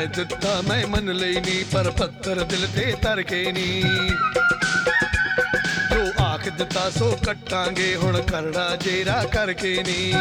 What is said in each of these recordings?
ਕਹਿ ਦਿੱਤਾ ਮੈਂ ਮੰਨ ਲਈ ਨੀ, ਪਰ ਪੱਥਰ ਦਿਲ ਤੇ ਧਰ ਕੇ ਨੀ। ਜੋ ਆਖ ਦਿੱਤਾ ਸੋ ਕੱਟਾਂਗੇ, ਹੁਣ ਕਰੜਾ ਜੇਰਾ ਕਰਕੇ ਨੀ।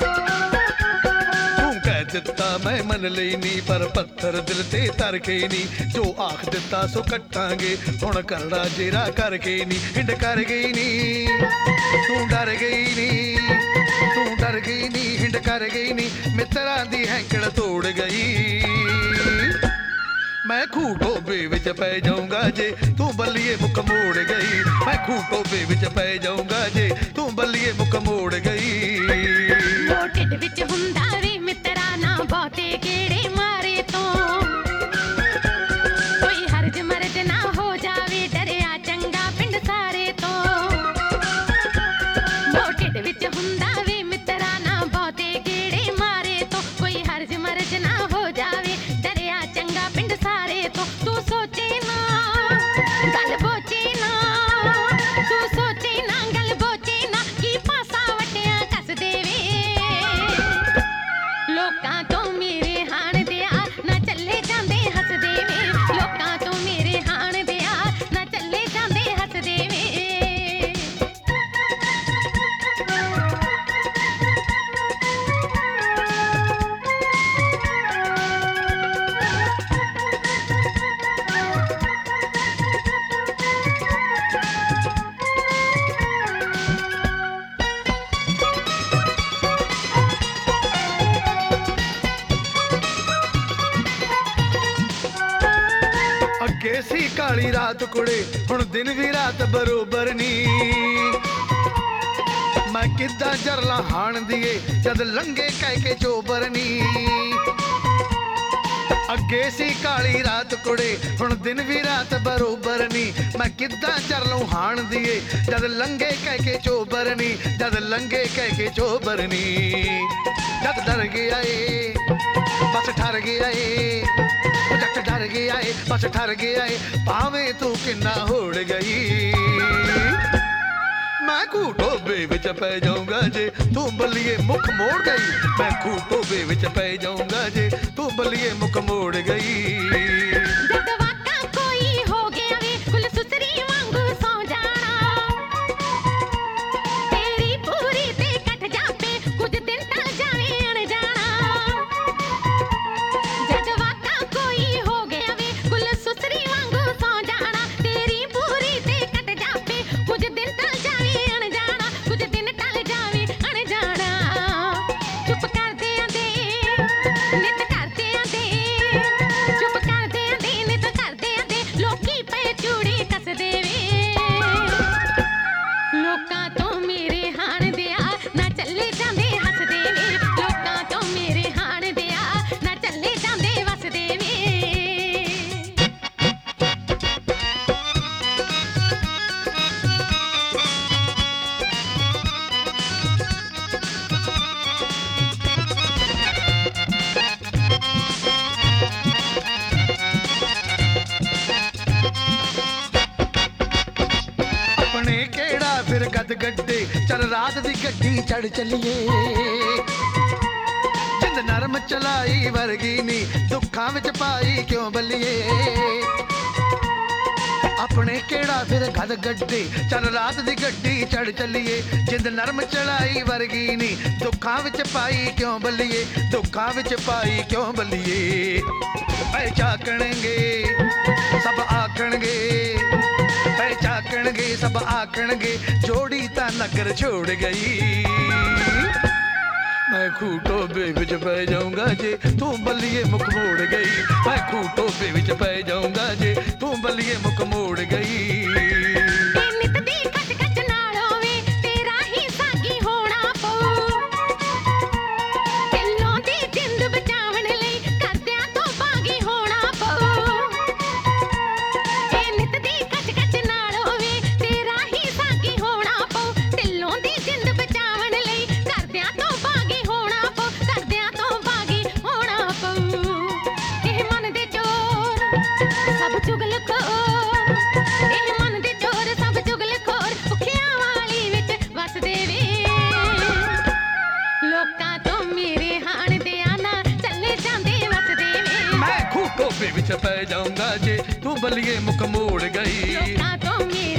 ਤੂੰ ਕਹਿ ਦਿੱਤਾ ਮੈਂ ਮੰਨ ਲਈ ਨੀ, ਪਰ ਪੱਥਰ ਦਿਲ ਤੇ ਧਰ ਕੇ ਨੀ। ਜੋ ਆਖ ਦਿੱਤਾ ਸੋ ਕੱਟਾਂਗੇ, ਹੁਣ ਕਰੜਾ ਜੇਰਾ ਕਰਕੇ ਨੀ। ਹਿੰਡ ਕਰ ਗਈ ਨੀ, ਤੂੰ ਡਰ ਗਈ ਨੀ, ਤੂੰ ਡਰ ਗਈ ਨੀ, ਹਿੰਡ ਕਰ ਗਈ ਨੀ, ਮਿੱਤਰਾਂ ਦੀ ਹੈਂਕੜ ਤੋੜ ਗਈ। ਮੈਂ ਖੂਹ ਟੋਬੇ ਵਿੱਚ ਪੈ ਜਾਊਂਗਾ ਜੇ ਤੂੰ ਬੱਲੀਏ ਮੁੱਖ ਮੋੜ ਗਈ। ਮੈਂ ਖੂਹ ਟੋਬੇ ਵਿੱਚ ਪੈ ਜਾਊਂਗਾ ਜੇ ਤੂੰ ਬੱਲੀਏ ਮੁੱਖ ਮੋੜ ਗਈ। ਉਹ ਢਿੱਡ ਵਿੱਚ ਹੁੰਦਾ ਵੇ ਮਿੱਤਰਾ ਨਾ ਬਹੁਤੇ ਗੇੜੇ ਮਾਰੇ ਤੋਂ, ਕੋਈ ਹਰਜ ਮਰਜ ਨਾ ਹੋ ਜਾਵੇ, ਡਰਿਆ ਚੰਗਾ ਪਿੰਡ ਸਾਰੇ ਤੋਂ। ਉਹ ਢਿੱਡ ਵਿੱਚ ਹੁੰਦਾ ਵੇ ਮਿੱਤਰਾ ਨਾ ਬਹੁਤੇ ਗੇੜੇ ਮਾਰੇ ਤੋਂ, ਕੋਈ ਹਰਜ ਮਰਜ ਨਾ ਹੋ ਜਾਵੇ, ਡਰਿਆ ਚੰਗਾ ਪਿੰਡ ਸਾਰੇ ਤੋਂ। ਤੂੰ ਸੋਚੇ ਨਾ ਗੱਲ ਬੋਚੇ ਨਾ, ਤੂੰ ਸੋਚੇ ਨਾ ਗੱਲ ਬੋਚੇ ਨਾ, ਕੀ ਪਾਸਾ ਵਟਿਆ ਕੱਸ ਦੇਵੇ। ਲੋਕਾਂ ਤੋਂ ਮੇਰੇ ਹਾਣ ਦਿਆ ਨਾ ਚੱਲੇ ਜਾਂਦੇ ਹੱਸਦੇ ਵੇ, ਲੋਕਾਂ ਤੋਂ ਮੇਰੇ ਹਾਣ ਦਿਆ ਨਾ ਚੱਲੇ ਜਾਂਦੇ ਹੱਸਦੇ ਵੇ। ਅੱਗੇ ਸੀ ਕਾਲੀ ਰਾਤ ਕੁੜੇ, ਹੁਣ ਦਿਨ ਵੀ ਰਾਤ ਬਰੋਬਰ ਨੀ। ਮੈਂ ਕਿੱਦਾਂ ਜਰਲਾ ਹਾਣ ਦੀਏ ਜਦ ਲੰਘੇ ਕਹਿ ਕੇ ਚੋਬਰ ਨੀ। ਅੱਗੇ ਸੀ ਕਾਲੀ ਰਾਤ ਕੁੜੇ, ਹੁਣ ਦਿਨ ਵੀ ਰਾਤ ਬਰੋਬਰ ਨੀ। ਮੈਂ ਕਿੱਦਾਂ ਜਰਲੋਂ ਹਾਣ ਦੀਏ ਜਦ ਲੰਘੇ ਕਹਿ ਕੇ ਚੋਬਰ ਨੀ, ਜਦ ਲੰਘੇ ਕਹਿ ਕੇ ਚੋਬਰ ਨੀ। ਜਦ ਡਰ ਗਿਆ ਏ ਬਸ ਠਰ ਗਿਆ ਏ, ਜੱਟ ਡਰ ਗਿਆ ਏ ਬਸ ਠਰ ਗਿਆ ਏ, ਭਾਵੇਂ ਤੂੰ ਕਿੰਨਾ ਹੋੜ ਗਈ। ਮੈਂ ਖੂਹ ਟੋਬੇ ਵਿੱਚ ਪੈ ਜਾਊਂਗਾ ਜੇ ਤੂੰ ਬੱਲੀਏ ਮੁੱਖ ਮੋੜ ਗਈ। ਮੈਂ ਖੂਹ ਟੋਬੇ ਵਿੱਚ ਪੈ ਜਾਊਂਗਾ ਜੇ ਤੂੰ ਬੱਲੀਏ ਮੁੱਖ ਮੋੜ ਗਈ। ਜਦ ਵਾਕਾ ਕੋਈ ਹੋ ਗਿਆ ਵੇ ਕੁਲ ਸੁਸਰੀ ਵਾਂਗੂ ਸੌ ਜਾਣਾ, ਤੇਰੀ ਪੂਰੀ ਤੇ ਕੱਟ ਜਾਪੇ ਕੁਝ ਦਿਨ ਟਲ ਜਾਵੇ ਅਣਜਾਣਾ। ਜਦ ਵਾਕਾ ਕੋਈ ਹੋ ਗਿਆ ਵੇ ਕੁਲ ਸੁਸਰੀ ਵਾਂਗੂ ਸੌ ਜਾਣਾ, ਤੇਰੀ ਪੂਰੀ ਤੇ ਕੱਟ ਜਾਪੇ ਕੁਝ ਦਿਨ ਟਲ ਜਾਵੇ ਅਣਜਾਣਾ, ਕੁਝ ਦਿਨ ਟਲ ਜਾਵੇ ਅਣਜਾਣਾ। ਚੁੱਪ ਕਰਦਿਆਂ ਦੇ ਨਿਤ ਕਰਦਿਆਂ ਦੇ, ਚੁੱਪ ਕਰਦਿਆਂ ਦੇ ਨਿਤ ਕਰਦਿਆਂ ਦੇ, ਲੋਕੀ ਪਏ ਚੂੜੀ ਕੱਸਦੇ ਵੇ। ਲੋਕਾਂ ਤੋਂ ਮੇਰੇ ਹਾਣ ਦਿਆ ਨਾ ਚੱਲੇ ਜਾਂਦੇ ਹੱਸਦੇ ਵੇ, ਲੋਕਾਂ ਤੋਂ ਮੇਰੇ ਹਾਣ ਦਿਆ ਨਾ ਚੱਲੇ ਜਾਂਦੇ ਵਸਦੇ ਵੇ। ਆਪਣੇ ਕਿਹੜਾ ਫਿਰ ਗਦ ਗੱਡੇ, ਚੱਲ ਰਾਤ ਦੀ ਗੱਡੀ ਚੜ ਚੱਲੀਏ। ਜਿੰਦ ਨਰਮ ਚਲਾਈ ਵਰਗੀ ਨੀ, ਦੁੱਖਾਂ ਵਿੱਚ ਪਾਈ ਕਿਉਂ ਬੱਲੀਏ। ਆਪਣੇ ਕਿਹੜਾ ਫਿਰ ਗਦ ਗੱਡੇ, ਚੱਲ ਰਾਤ ਦੀ ਗੱਡੀ ਚੜ ਚੱਲੀਏ। ਜਿੰਦ ਨਰਮ ਚਲਾਈ ਵਰਗੀ ਨੀ, ਦੁੱਖਾਂ ਵਿੱਚ ਪਾਈ ਕਿਉਂ ਬੱਲੀਏ, ਦੁੱਖਾਂ ਵਿੱਚ ਪਾਈ ਕਿਉਂ ਬੱਲੀਏ। ਪਹਿਚਾਕਣਗੇ ਸਭ ਆਖਣਗੇ, ਪਹਿਚਾਕਣਗੇ ਸਭ ਆਖਣਗੇ, ਜੋੜੀ ਤਾਂ ਨਗਰ ਛੋੜ ਗਈ। ਮੈਂ ਖੂਹ ਟੋਬੇ ਵਿੱਚ ਪੈ ਜਾਊਂਗਾ ਜੇ ਤੂੰ ਬੱਲੀਏ ਮੁੱਖ ਮੋੜ ਗਈ। ਮੈਂ ਖੂਹ ਟੋਬੇ ਵਿੱਚ ਪੈ ਜਾਊਂਗਾ ਜੇ ਤੂੰ ਬੱਲੀਏ ਮੁੱਖ ਮੋੜ ਗਈ। ਨਿਤ ਦੀ ਖਚ ਖਚ ਨਾਲੋਂ ਵੇ ਤੇਰਾ ਹੀ ਸਾਗੀ ਹੋਣਾ ਪਊ, ਦਿਲੋਂ ਦੀ ਜਿੰਦ ਬਚਾਉਣ ਲਈ ਕਰਦਿਆਂ ਤੋਂ ਬਾਗੀ ਹੋਣਾ ਪਊ। ਨਿਤ ਦੀ ਖਚ ਖਚ ਨਾਲੋਂ ਵੇ ਤੇਰਾ ਹੀ ਸਾਗੀ ਹੋਣਾ ਪਊ, ਦਿਲੋਂ ਦੀ ਜਿੰਦ ਬਚਾਉਣ ਲਈ ਕਰਦਿਆਂ ਤੋਂ ਬਾਗੀ ਹੋਣਾ ਪਊ, ਕਰਦਿਆਂ ਤੋਂ ਬਾਗੀ ਹੋਣਾ ਪਊ। ਇਹ ਮਨ ਦੇ ਚੋਰ ਸਭ ਚੁਗਲ ਖੋਰ ਚ ਪੈ ਜਾਊਂਗਾ ਜੇ ਤੂੰ ਬੱਲੀਏ ਮੁਖ ਮੋੜ ਗਈ ਲੋਕਾਂ ਤੋਂ ਮੇਰਾ